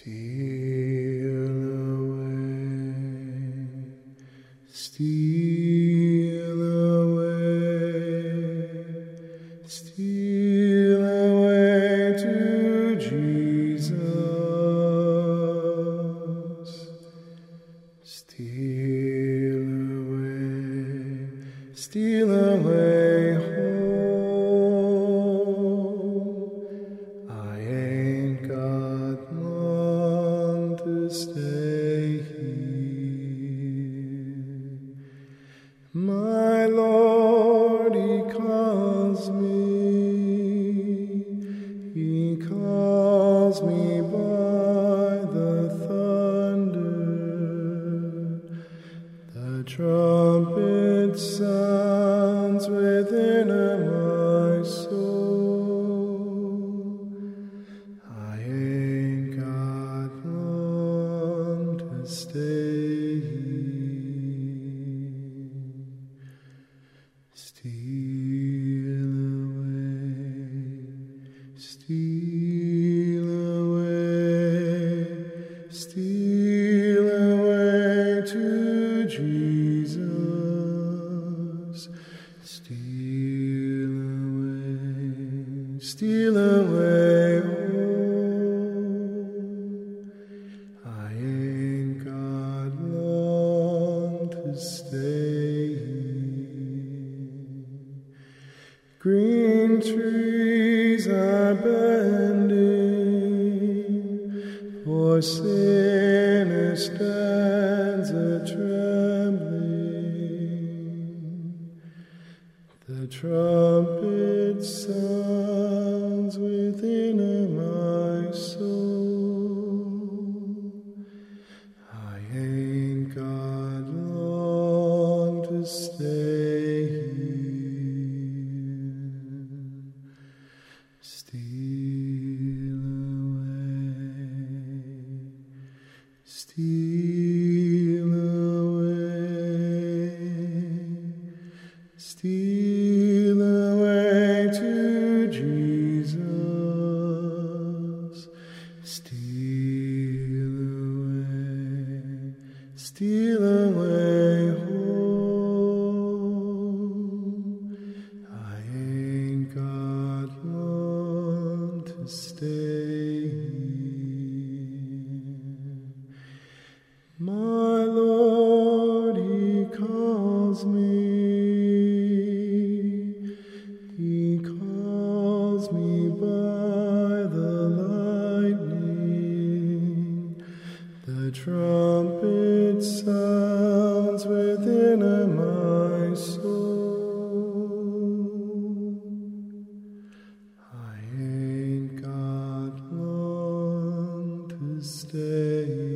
Steal away to Jesus. Steal away home. I ain't got long to stay here. My Lord, He calls me by the thunder. The trumpet sounds within my soul. I ain't got long to stay here. Steal away to Jesus. Steal away home. I ain't got long to stay here. Green trees are bending, for sinner stands a-trembling. The trumpet sounds within my soul. I ain't got long to stay here. Steal away to Jesus. Steal away home. I ain't got long to stay here. My Lord, He calls me. He calls me by the lightning. The trumpet sounds within my soul. I ain't got long to stay.